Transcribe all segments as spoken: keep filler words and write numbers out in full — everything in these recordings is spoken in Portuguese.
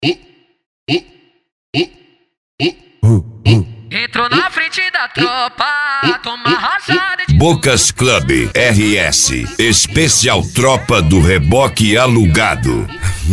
Entrou na frente da tropa, toma rajada de... Bocas Club R S, especial tropa do reboque alugado.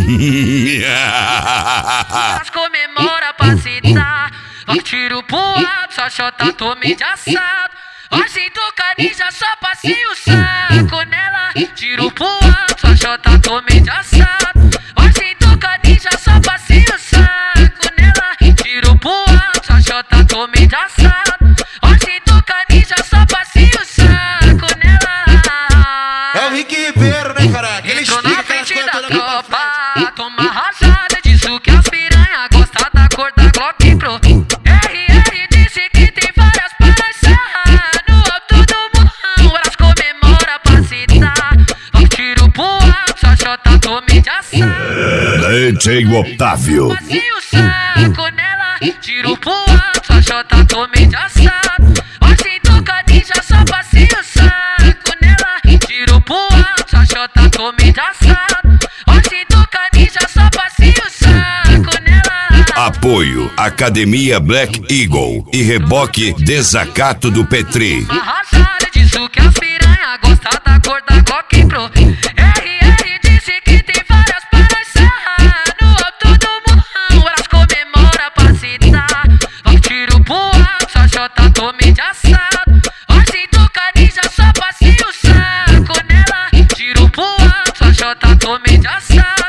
As comemora pra se dar, vai tiro pro alto, só chota tome de assado. Hoje toca só passei o saco nela, tiro pro alto, só chota tome de assado. Hoje toca só passei o saco nela, tiro pro alto, só chota tome de assado. Hoje toca só passei o saco nela. É o Rick Ribeiro, né, cara? Ele entrou na frente da tropa, toma rajada, disso que as piranha gosta da cor da Glock Pro. R R disse que tem várias parças no alto do morrão, elas comemora pra se dar. Vai tiro pro alto, só chota tome de assado. D J Otávio. Passei o saco nela, tiro pro alto, só chota tome de assado. Hoje tocadinha, só passei o saco nela, tiro pro alto, só chota tome de assado. Hoje tocadinha, só passei o saco nela. Apoio Academia Black Eagle e reboque Desacato do Petri. Arrasada, disso que as piranha gosta da cor da Glock Pro. R R disse que tem várias parças no alto do morrão, elas comemora pra se dar. Vai tiro pro alto, só chota tome de assado. Hoje tocadinha, só passei o saco nela, tiro pro alto, só chota tome de assado.